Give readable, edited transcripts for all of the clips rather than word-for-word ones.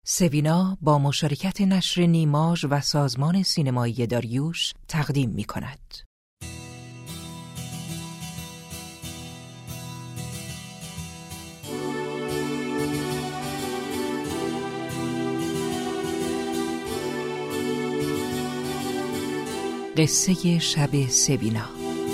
سوینا با مشارکت نشر نیماژ و سازمان سینمایی داریوش تقدیم می‌کند. قصه شب سوینا.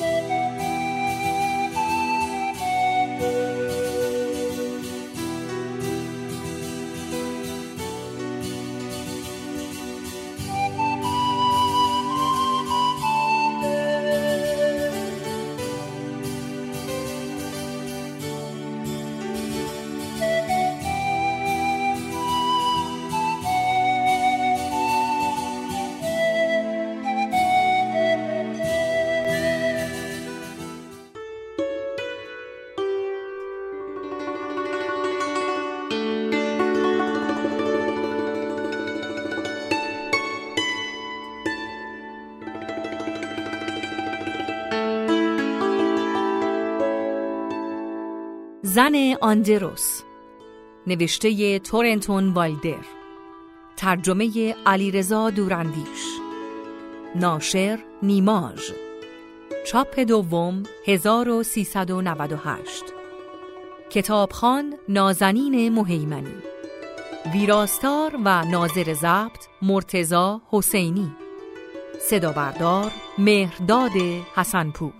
زن آندروس، نوشته تورنتون والدر، ترجمه علیرضا دوراندیش، ناشر نیماژ، چاپ دوم 1398، کتابخوان نازنین مهیمنی، ویراستار و ناظر ضبط مرتضی حسینی، صدا بردار مهرداد حسنپور.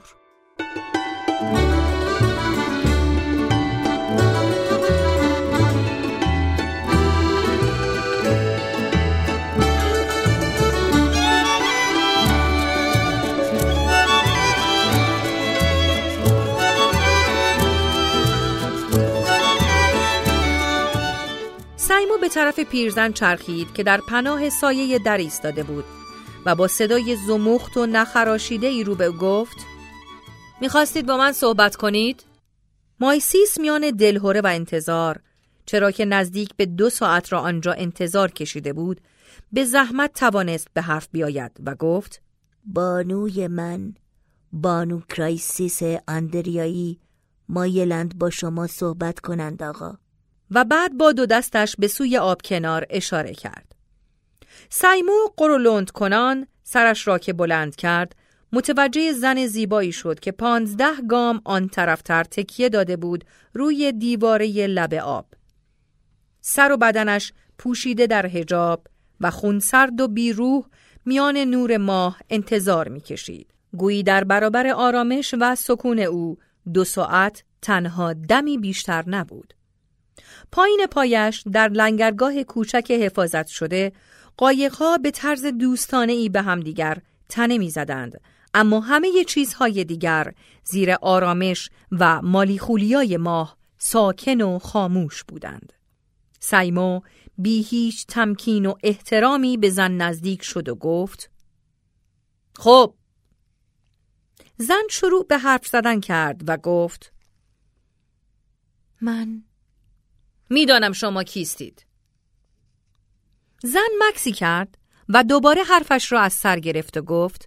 سیمو به طرف پیرزن چرخید که در پناه سایه در ایستاده بود و با صدای زمخت و نخراشیده ای رو به گفت: میخواستید با من صحبت کنید؟ مایسیس میان دلهره و انتظار، چرا که نزدیک به 2 ساعت را آنجا انتظار کشیده بود، به زحمت توانست به حرف بیاید و گفت: بانوی من، بانو کرایسیس آندریایی، مایلند با شما صحبت کنند آقا. و بعد با 2 دستش به سوی آب کنار اشاره کرد. سیمو قرولند کنان سرش را که بلند کرد، متوجه زن زیبایی شد که 15 گام آن طرفتر تکیه داده بود روی دیواره لب آب. سر و بدنش پوشیده در حجاب و خونسرد و بیروح میان نور ماه انتظار می‌کشید. گویی در برابر آرامش و سکون او 2 ساعت تنها دمی بیشتر نبود. پایین پایش در لنگرگاه کوچک حفاظت شده، قایق‌ها به طرز دوستانه‌ای به همدیگر تنه می‌زدند، اما همه چیزهای دیگر زیر آرامش و مالیخولیای ماه ساکن و خاموش بودند. سیمو بی هیچ تمکین و احترامی به زن نزدیک شد و گفت: خب. زن شروع به حرف زدن کرد و گفت: من میدانم شما کیستید. زن مکسی کرد و دوباره حرفش را از سر گرفت و گفت: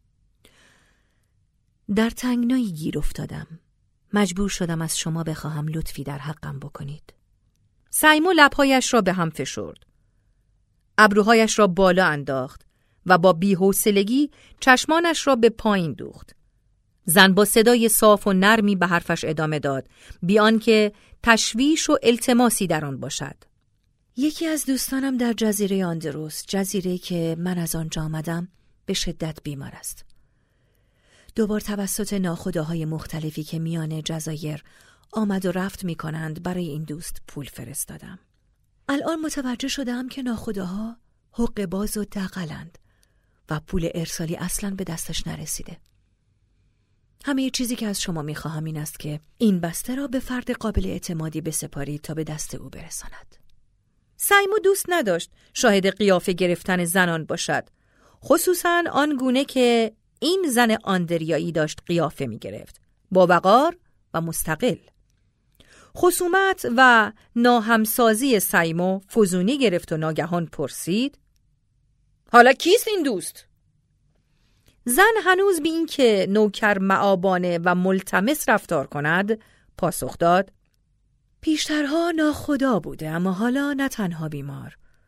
در تنگنایی گیر افتادم. مجبور شدم از شما بخواهم لطفی در حقم بکنید. سیمو لبهایش را به هم فشرد. ابروهایش را بالا انداخت و با بی‌حوصلگی چشمانش را به پایین دوخت. زن با صدای صاف و نرمی به حرفش ادامه داد، بی آنکه تشویش و التماسی در آن باشد. یکی از دوستانم در جزیره آندروس، جزیره‌ای که من از آنجا آمدم، به شدت بیمار است. 2 بار توسط ناخداهای مختلفی که میان جزایر آمد و رفت می کنند برای این دوست پول فرستادم. الان متوجه شدم که ناخداها حقه باز و دغلند و پول ارسالی اصلاً به دستش نرسیده. همه چیزی که از شما میخواهم این است که این بسته را به فرد قابل اعتمادی بسپارید تا به دست او برساند. سیمو دوست نداشت شاهد قیافه گرفتن زنان باشد، خصوصاً آن گونه که این زن آندریایی داشت قیافه میگرفت، با وقار و مستقل. خصومت و ناهمسازی سیمو فزونی گرفت و ناگهان پرسید: حالا کیست این دوست؟ زن هنوز بی این که نوکر معابانه و ملتمس رفتار کند پاسخ داد: پیشترها ناخدا بوده، اما حالا نه تنها بیمار،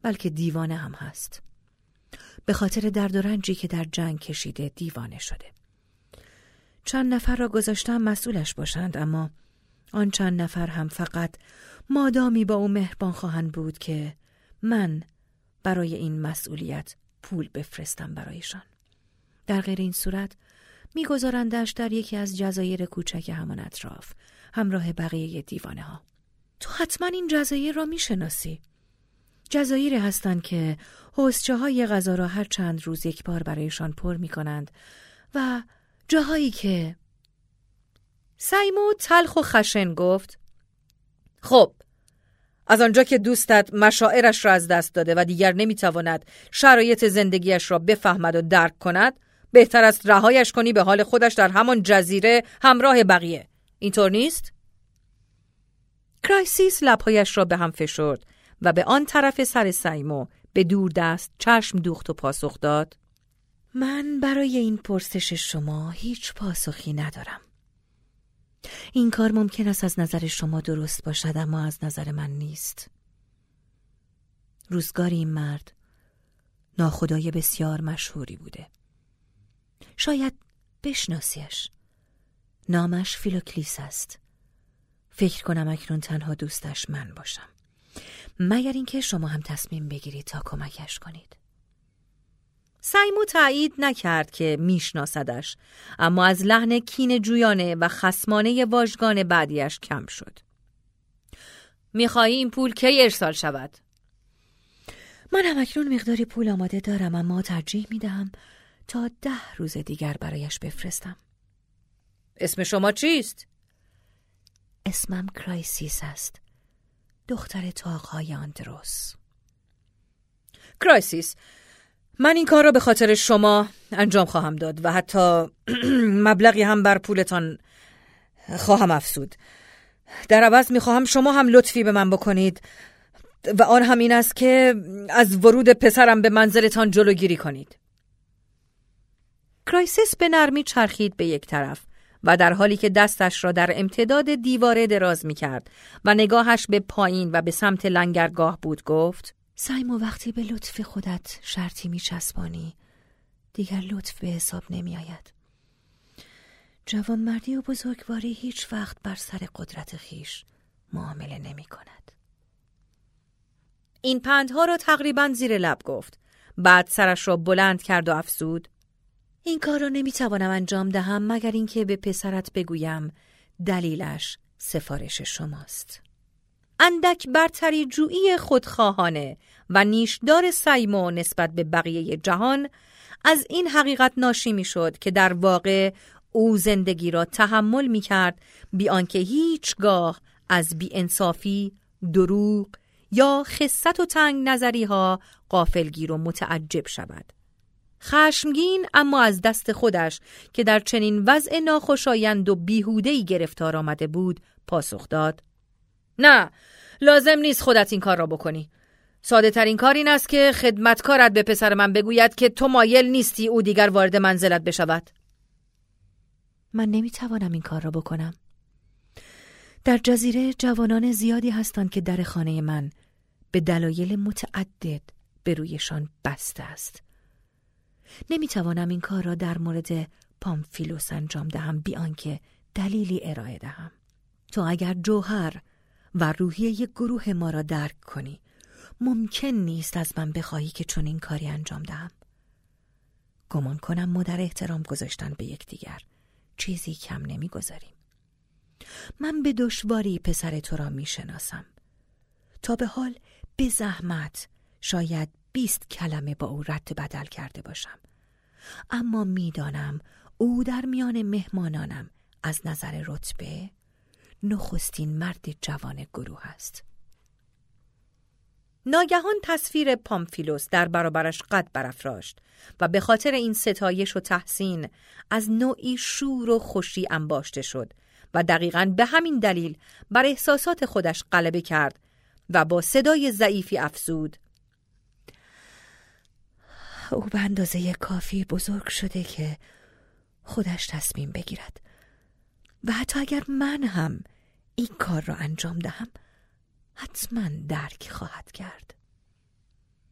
بلکه دیوانه هم هست. به خاطر درد و رنجی که در جنگ کشیده دیوانه شده. چند نفر را گذاشتم مسئولش باشند، اما آن چند نفر هم فقط مادامی با او مهربان خواهند بود که من برای این مسئولیت پول بفرستم برایشان. در غیر این صورت میگذارندش در یکی از جزایر کوچک همان اطراف همراه بقیه دیوانه ها. تو حتما این جزایر را میشناسی. جزایری هستند که حوضچه های غذا را هر چند روز یک بار برایشان پر میکنند و جاهایی که سیمو تلخ و خشن گفت: خب، از آنجا که دوستت مشاعرش را از دست داده و دیگر نمیتواند شرایط زندگیش را بفهمد و درک کند، بهتر است رهایش کنی به حال خودش در همان جزیره همراه بقیه. اینطور نیست؟ کرایسیس لبهایش را به هم فشرد و به آن طرف سر سیمو به دور دست چشم دوخت و پاسخ داد: من برای این پرسش شما هیچ پاسخی ندارم. این کار ممکن است از نظر شما درست باشد، اما از نظر من نیست. روزگاری این مرد ناخدای بسیار مشهوری بوده. شاید بشناسیش. نامش فیلوکلیس است. فکر کنم اکنون تنها دوستش من باشم، مگر اینکه شما هم تصمیم بگیرید تا کمکش کنید. سیمو تایید نکرد که میشناسدش، اما از لحن کینه جویانه و خصمانه واژگان بعدیش کم شد. میخوایی این پول کی ارسال شود؟ من هم اکنون مقداری پول آماده دارم، اما ترجیح میدهم تا 10 روز دیگر برایش بفرستم. اسم شما چیست؟ اسمم کرایسیس است، دختر تاقهای آندروس. کرایسیس، من این کار را به خاطر شما انجام خواهم داد و حتی مبلغی هم بر پولتان خواهم افزود. در عوض میخواهم شما هم لطفی به من بکنید و آن هم این است که از ورود پسرم به منزلتان جلوگیری کنید. کرایسیس به نرمی چرخید به یک طرف و در حالی که دستش را در امتداد دیواره دراز میکرد و نگاهش به پایین و به سمت لنگرگاه بود گفت: سیمو، وقتی به لطف خودت شرطی میچسبانی دیگر لطف به حساب نمی آید. جوانمردی و بزرگواری هیچ وقت بر سر قدرت خیش معامله نمی کند. این پندها را تقریباً زیر لب گفت. بعد سرش را بلند کرد و افسود: این کار را نمی توانم انجام دهم مگر اینکه به پسرت بگویم دلیلش سفارش شماست. اندک برتری جویی خودخواهانه و نیشدار سیمو نسبت به بقیه جهان از این حقیقت ناشی می شد که در واقع او زندگی را تحمل می کرد بی آنکه هیچگاه از بی‌انصافی، دروغ یا خست و تنگ نظری ها غافلگیر و متعجب شود. خشمگین اما از دست خودش که در چنین وضع ناخوشایند و بیهوده‌ای گرفتار آمده بود پاسخ داد: نه، لازم نیست خودت این کار را بکنی. ساده ترین کار این است که خدمتکارت به پسر من بگوید که تو مایل نیستی او دیگر وارد منزلت بشود. من نمیتوانم این کار را بکنم. در جزیره جوانان زیادی هستند که در خانه من به دلایل متعدد به رویشان بسته است. نمیتوانم این کار را در مورد پامفیلوس انجام دهم بی آنکه دلیلی ارائه دهم. تو اگر جوهر و روحیه گروه ما را درک کنی، ممکن نیست از من بخواهی که چون این کاری انجام دهم. گمان کنم ما در احترام گذاشتن به یکدیگر چیزی کم نمیگذاریم. من به دشواری پسر تو را میشناسم. تا به حال به زحمت شاید 20 کلمه با او رد بدل کرده باشم، اما میدانم او در میان مهمانانم از نظر رتبه نخستین مرد جوان گروه است. ناگهان تصویر پامفیلوس در برابرش قد برافراشت و به خاطر این ستایش و تحسین از نوعی شور و خوشی انباشته شد و دقیقاً به همین دلیل بر احساسات خودش غلبه کرد و با صدای ضعیفی افزود: او به اندازه کافی بزرگ شده که خودش تصمیم بگیرد و حتی اگر من هم این کار را انجام دهم حتما درک خواهد کرد.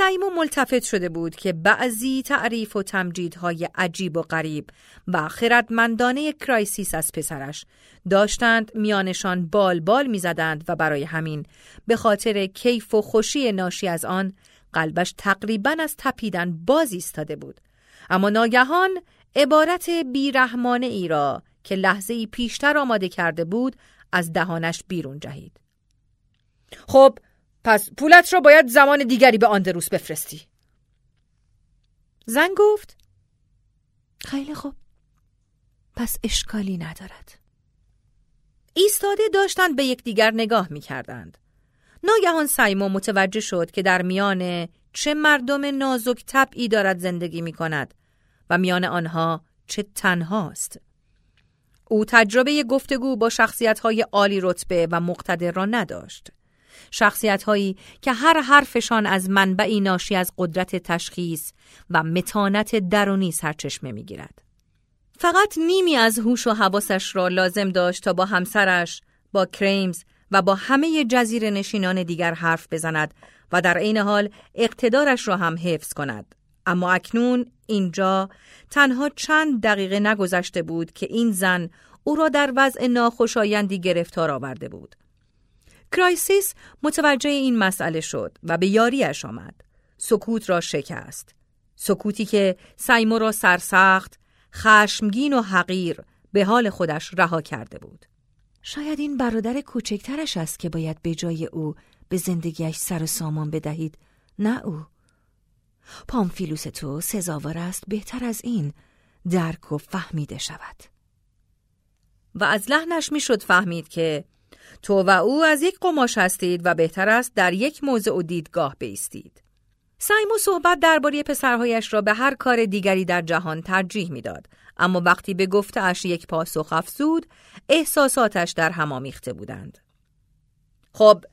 سیمو ملتفت شده بود که بعضی تعریف و تمجیدهای عجیب و غریب و خردمندانه کرایسیس از پسرش داشتند میانشان بال می‌زدند و برای همین به خاطر کیف و خوشی ناشی از آن قلبش تقریباً از تپیدن باز ایستاده بود. اما ناگهان عبارت بیرحمانه ای را که لحظه‌ای پیشتر آماده کرده بود از دهانش بیرون جهید. خب پس پولت را باید زمان دیگری به آندروس بفرستی. زن گفت خیلی خوب، پس اشکالی ندارد. ایستاده داشتند به یکدیگر نگاه می‌کردند. ناگهان سیمو متوجه شد که در میان چه مردم نازک طبعی دارد زندگی می‌کند و میان آنها چه تنهاست. او تجربه گفتگو با شخصیت‌های عالی رتبه و مقتدر را نداشت. شخصیت‌هایی که هر حرفشان از منبعی ناشی از قدرت تشخیص و متانت درونی سرچشمه می‌گیرد. فقط نیمی از هوش و حواسش را لازم داشت تا با همسرش، با کریمز و با همه جزیره نشینان دیگر حرف بزند و در عین حال اقتدارش را هم حفظ کند. اما اکنون اینجا تنها چند دقیقه نگذشته بود که این زن او را در وضع ناخوشایندی گرفتار آورده بود. کرایسیس متوجه این مسئله شد و به یاریش آمد. سکوت را شکست. سکوتی که سیمو را سرسخت، خشمگین و حقیر به حال خودش رها کرده بود. شاید این برادر کوچکترش است که باید به جای او به زندگیش سر و سامان بدهید، نه او. پامفیلوس تو سزاوار است بهتر از این درک و فهمیده شود. و از لحنش میشد فهمید که تو و او از یک قماش هستید و بهتر است در یک موضع و دیدگاه بایستید. سیمو صحبت درباره پسرهایش را به هر کار دیگری در جهان ترجیح میداد، اما وقتی به گفته‌اش یک پاسخ افزود، احساساتش در هم آمیخته بودند. خب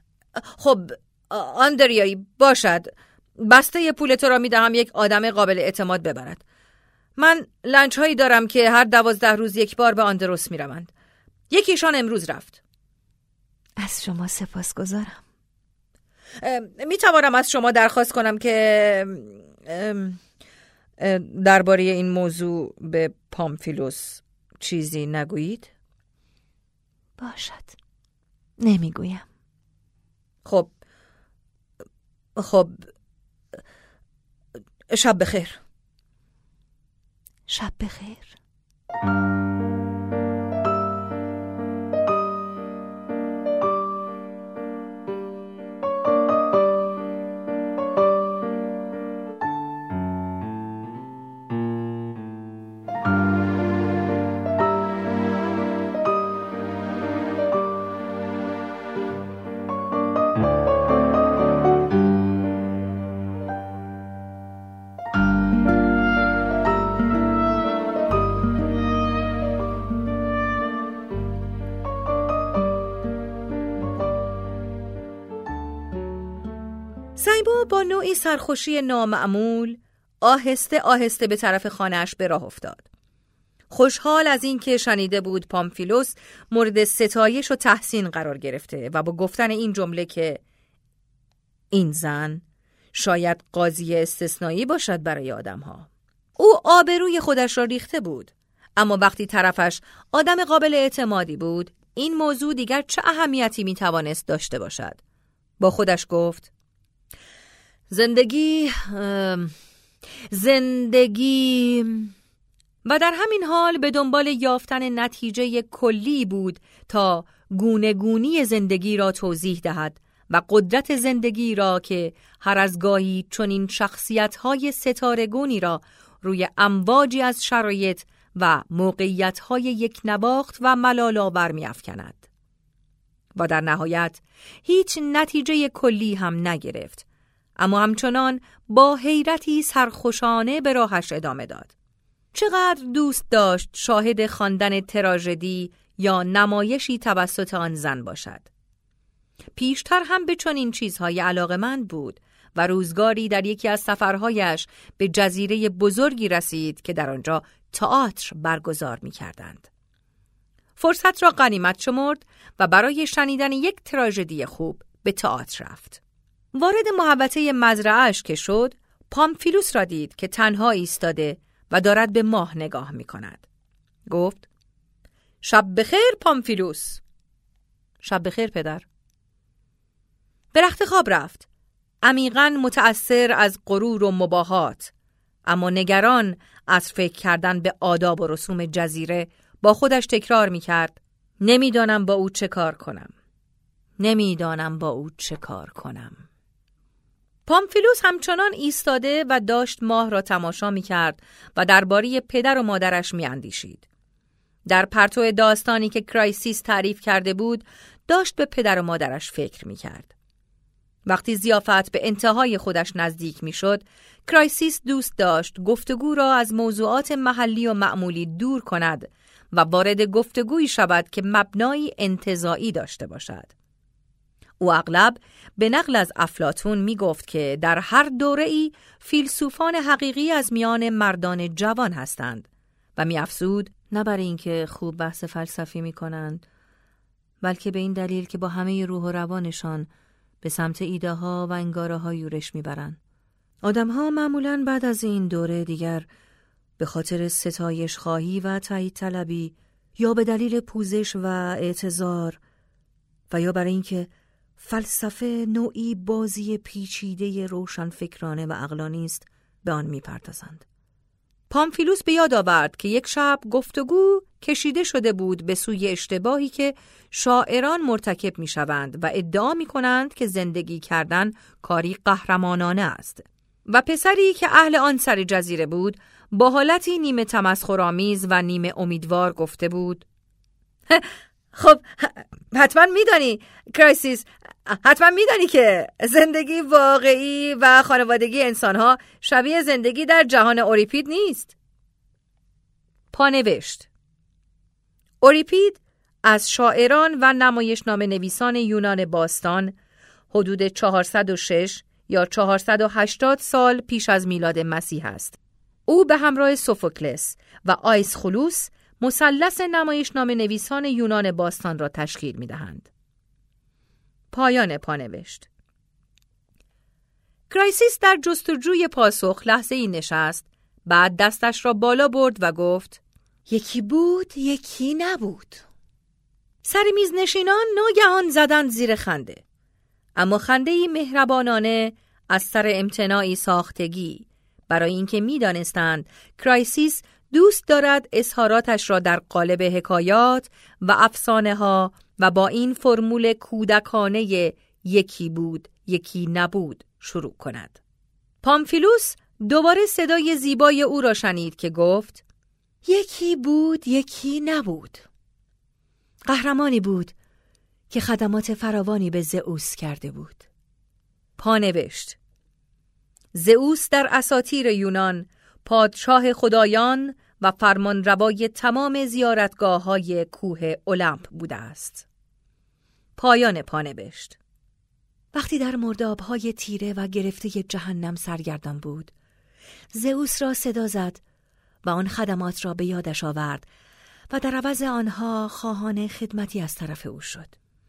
آندریایی باشد، بسته پول تو را میدهم یک آدم قابل اعتماد ببرد. من لنچ هایی دارم که هر 12 روز یک بار به آندروس میروند. یکیشان امروز رفت. از شما سپاسگزارم. میتوانم از شما درخواست کنم که درباره این موضوع به پامفیلوس چیزی نگویید؟ باشد، نمیگویم. خب شب بخیر. شب بخیر. سیمو با نوعی سرخوشی نامعمول آهسته به طرف خانه‌اش به راه افتاد. خوشحال از این که شنیده بود پامفیلوس مورد ستایش و تحسین قرار گرفته و با گفتن این جمله که این زن شاید قاضی استثنایی باشد برای آدم‌ها. او آبروی خودش را ریخته بود، اما وقتی طرفش آدم قابل اعتمادی بود، این موضوع دیگر چه اهمیتی میتوانست داشته باشد؟ با خودش گفت زندگی و در همین حال به دنبال یافتن نتیجه کلی بود تا گونه‌گونی زندگی را توضیح دهد و قدرت زندگی را که هر از گاهی چنین شخصیت‌های ستارگونی را روی امواجی از شرایط و موقعیت‌های یک نواخت و ملال‌آور می‌افکند. و در نهایت هیچ نتیجه کلی هم نگرفت، اما همچنان با حیرتی سرخوشانه به راهش ادامه داد. چقدر دوست داشت شاهد خواندن تراژدی یا نمایشی توسط آن زن باشد. پیشتر هم به چنین چیزهای علاقه‌مند بود و روزگاری در یکی از سفرهایش به جزیره بزرگی رسید که در آنجا تئاتر برگزار می‌کردند. فرصت را غنیمت شمرد و برای شنیدن یک تراژدی خوب به تئاتر رفت. وارد محوطه مزرعه‌اش که شد، پامفیلوس را دید که تنها ایستاده و دارد به ماه نگاه می کند. گفت: شب بخیر پامفیلوس. شب بخیر پدر. به رخت خواب رفت، عمیقاً متأثر از غرور و مباهات، اما نگران از فکر کردن به آداب و رسوم جزیره با خودش تکرار می کرد: نمیدانم با او چه کار کنم. نمیدانم با او چه کار کنم. پامفیلوس همچنان ایستاده و داشت ماه را تماشا می کرد و درباره پدر و مادرش می اندیشید. در پرتو داستانی که کرایسیس تعریف کرده بود، داشت به پدر و مادرش فکر می کرد. وقتی ضیافت به انتهای خودش نزدیک می شد، کرایسیس دوست داشت گفتگو را از موضوعات محلی و معمولی دور کند و وارد گفتگویی شود که مبنایی انتزاعی داشته باشد. او اغلب به نقل از افلاطون می گفت که در هر دوره‌ای فیلسوفان حقیقی از میان مردان جوان هستند و می افزود: نه برای اینکه خوب بحث فلسفی می کنند، بلکه به این دلیل که با همه روح و روانشان به سمت ایده ها و انگاره ها یورش می برند. آدم ها معمولاً بعد از این دوره دیگر به خاطر ستایش خواهی و تایید طلبی، یا به دلیل پوزش و اعتذار، و یا برای اینکه فلسفه نوعی بازی پیچیده روشن فکرانه و عقلانی است، به آن می‌پردازند. پامفیلوس به یاد آورد که یک شب گفتگو کشیده شده بود به سوی اشتباهی که شاعران مرتکب می‌شوند و ادعا می‌کنند که زندگی کردن کاری قهرمانانه است. و پسری که اهل آن سر جزیره بود با حالتی نیمه تمسخرآمیز و نیمه امیدوار گفته بود: خب حتما میدانی کرایسیس، حتما میدانی که زندگی واقعی و خانوادگی انسانها شبیه زندگی در جهان اوریپید نیست. پانوشت: اوریپید از شاعران و نمایشنامه نویسان یونان باستان حدود 406 یا 480 سال پیش از میلاد مسیح است. او به همراه سوفوکلس و آیسخولوس مثلث نمایشنامه نویسان یونان باستان را تشکیل می‌دهند. پایان پانوشت. کرایسیس در جستجوی پاسخ لحظه‌ای نشست، بعد دستش را بالا برد و گفت: یکی بود، یکی نبود. سر میز نشینان ناگهان زدند زیر خنده، اما خنده‌ای مهربانانه از سر امتناعی ساختگی، برای اینکه می‌دانستند کرایسیس دوست دارد اظهاراتش را در قالب حکایات و افسانه‌ها و با این فرمول کودکانه یکی بود یکی نبود شروع کند. پامفیلوس دوباره صدای زیبای او را شنید که گفت: یکی بود یکی نبود. قهرمانی بود که خدمات فراوانی به زئوس کرده بود. پانوشت: زئوس در اساطیر یونان پادشاه خدایان و فرمانروای تمام زیارتگاه‌های کوه المپ بوده است. پایان پانوشت. وقتی در مرداب‌های تیره و گرفته جهنم سرگردان بود، زئوس را صدا زد و آن خدمات را به یادش آورد و در عوض آنها خواهان خدمتی از طرف او شد.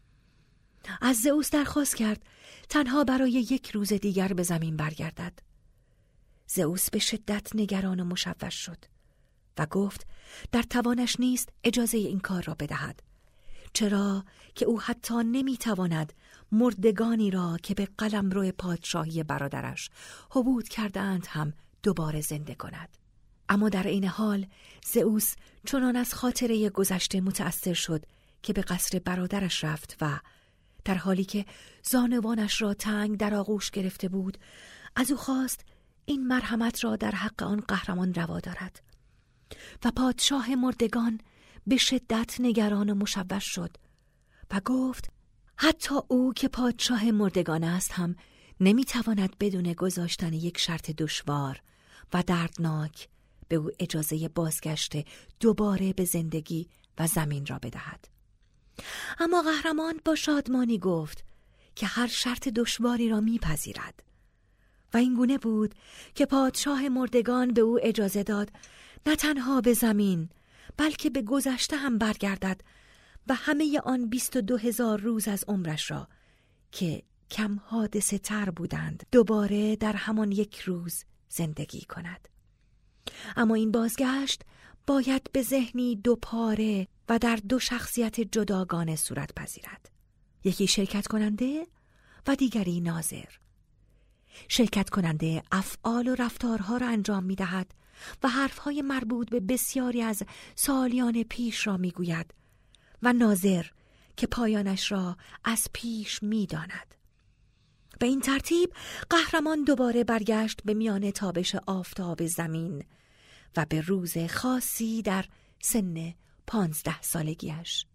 از زئوس درخواست کرد تنها برای یک روز دیگر به زمین برگردد. زئوس به شدت نگران و مشوش شد و گفت در توانش نیست اجازه این کار را بدهد، چرا که او حتی نمیتواند مردگانی را که به قلمرو پادشاهی برادرش حبود کرده‌اند هم دوباره زنده کند. اما در این حال زئوس چنان از خاطره گذشته متأثر شد که به قصر برادرش رفت و در حالی که زانوانش را تنگ در آغوش گرفته بود از او خواست این مرحمت را در حق آن قهرمان روا دارد. و پادشاه مردگان به شدت نگران و مشوش شد و گفت حتی او که پادشاه مردگان است هم نمیتواند بدون گذاشتن یک شرط دشوار و دردناک به او اجازه بازگشت دوباره به زندگی و زمین را بدهد. اما قهرمان با شادمانی گفت که هر شرط دشواری را میپذیرد و این گونه بود که پادشاه مردگان به او اجازه داد نه تنها به زمین بلکه به گذشته هم برگردد و همه آن 22,000 روز از عمرش را که کم حادثه تر بودند دوباره در همان یک روز زندگی کند. اما این بازگشت باید به ذهنی دو پاره و در دو شخصیت جداگانه صورت پذیرد. یکی شرکت کننده و دیگری ناظر. شرکت کننده افعال و رفتارها را انجام می دهد و حرفهای مربوط به بسیاری از سالیان پیش را می گوید و ناظر که پایانش را از پیش می داند. به این ترتیب قهرمان دوباره برگشت به میان تابش آفتاب زمین و به روز خاصی در سن 15 سالگیش.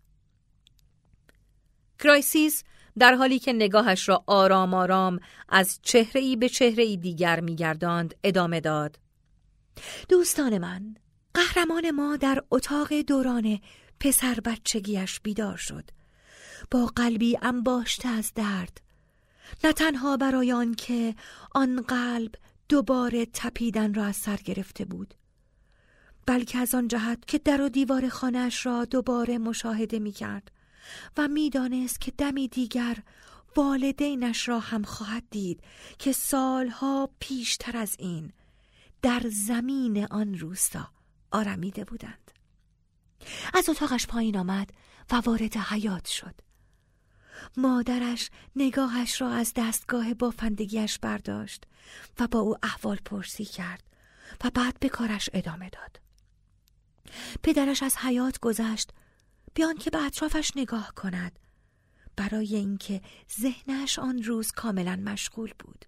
کرایسیس در حالی که نگاهش را آرام آرام از چهره‌ای به چهره‌ای دیگر می‌گرداند ادامه داد: دوستان من، قهرمان ما در اتاق دوران پسر بچگیش بیدار شد، با قلبی انباشته از درد، نه تنها برای آن که آن قلب دوباره تپیدن را از سر گرفته بود، بلکه از آن جهت که در و دیوار خانه‌اش را دوباره مشاهده می‌کرد و می‌دانست که دمی دیگر والدینش را هم خواهد دید که سالها پیشتر از این در زمین آن روستا آرمیده بودند. از اتاقش پایین آمد و وارد حیاط شد. مادرش نگاهش را از دستگاه بافندگیش برداشت و با او احوال پرسی کرد و بعد به کارش ادامه داد. پدرش از حیاط گذشت بیان که به اطرافش نگاه کند، برای اینکه ذهنش آن روز کاملا مشغول بود.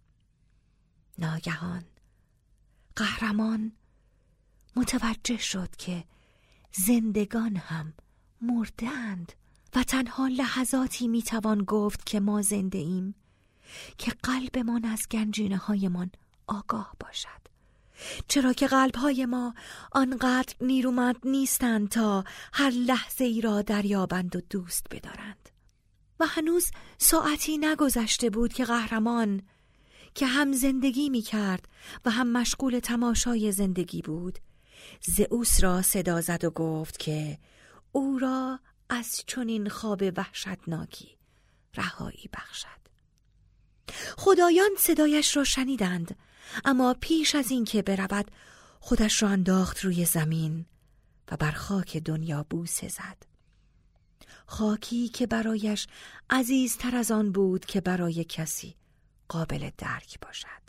ناگهان قهرمان متوجه شد که زندگان هم مردند و تنها لحظاتی میتوان گفت که ما زنده ایم که قلبمان از گنجینه هایمان آگاه باشد، چرا که قلب‌های ما آنقدر نیرومند نیستند تا هر لحظه ای را دریابند و دوست بدارند. و هنوز ساعتی نگذشته بود که قهرمان که هم زندگی می کرد و هم مشغول تماشای زندگی بود، زئوس را صدا زد و گفت که او را از چنین خواب وحشتناکی رهایی بخشد. خدایان صدایش را شنیدند، اما پیش از این که برود خودش را انداخت روی زمین و بر خاک دنیا بوسه زد. خاکی که برایش عزیزتر از آن بود که برای کسی قابل درک باشد.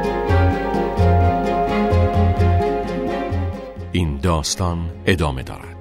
این داستان ادامه دارد.